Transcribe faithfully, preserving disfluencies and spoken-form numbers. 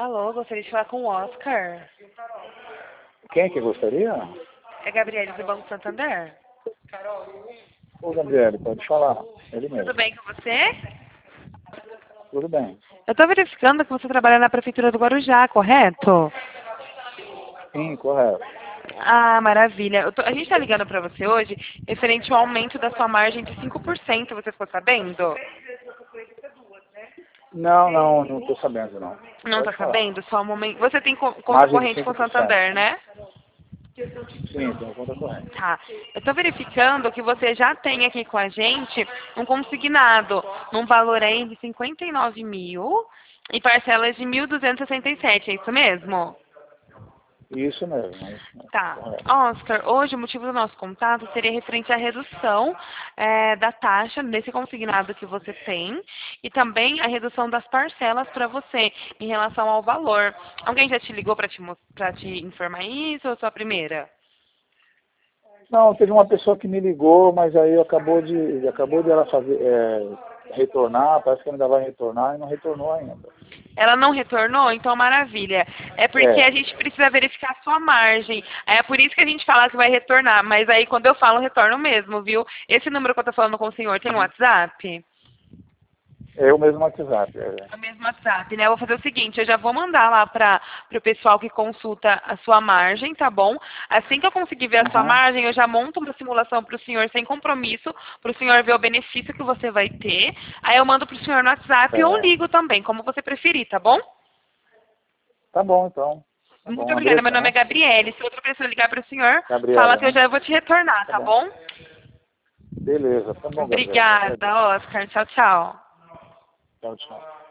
Alô, gostaria de falar com o Oscar. Quem que gostaria? É Gabriele do Banco Santander. Ô, Gabriele, pode falar. Ele mesmo. Tudo bem com você? Tudo bem. Eu estou verificando que você trabalha na Prefeitura do Guarujá, correto? Sim, correto. Ah, maravilha. Eu tô- a gente está ligando para você hoje referente ao aumento da sua margem de cinco por cento. Você ficou sabendo? Não, não, não estou sabendo, não. Não está Pode falar. sabendo? Só um momento. Você tem co- conta Margem de corrente com o cinco por cento. Santander, né? Sim, tem conta corrente. Tá. Eu estou verificando que você já tem aqui com a gente um consignado num valor aí de cinquenta e nove mil e parcelas de mil duzentos e sessenta e sete, é isso mesmo? Isso mesmo, é isso mesmo. Tá. Correto. Oscar, hoje o motivo do nosso contato seria referente à redução eh, da taxa desse consignado que você tem e também a redução das parcelas para você em relação ao valor. Alguém já te ligou para te, mos- pra te informar isso ou sua primeira? Não, teve uma pessoa que me ligou, mas aí acabou de, acabou de ela fazer, é, retornar, parece que ainda vai retornar e não retornou ainda. Ela não retornou? Então, maravilha. É porque É, a gente precisa verificar a sua margem. É por isso que a gente fala que vai retornar. Mas aí, quando eu falo, retorno mesmo, viu? Esse número que eu tô falando com o senhor tem um WhatsApp? é o mesmo WhatsApp. É. É o mesmo WhatsApp, né? Eu vou fazer o seguinte, eu já vou mandar lá para o pessoal que consulta a sua margem, tá bom? Assim que eu conseguir ver a sua Aham, margem, eu já monto uma simulação para o senhor sem compromisso, para o senhor ver o benefício que você vai ter. Aí eu mando para o senhor no WhatsApp ou certo. ligo também, como você preferir, tá bom? Tá bom, então. Tá Muito bom, obrigada. Meu Andressa, nome é né? Gabriele. Se outra pessoa ligar para o senhor, fala Gabriela, que eu né? já vou te retornar, Tá tá bom. bom? Beleza, tá bom, Gabriela. Eu agradeço. Obrigada, Oscar. Tchau, tchau. Tchau, tchau.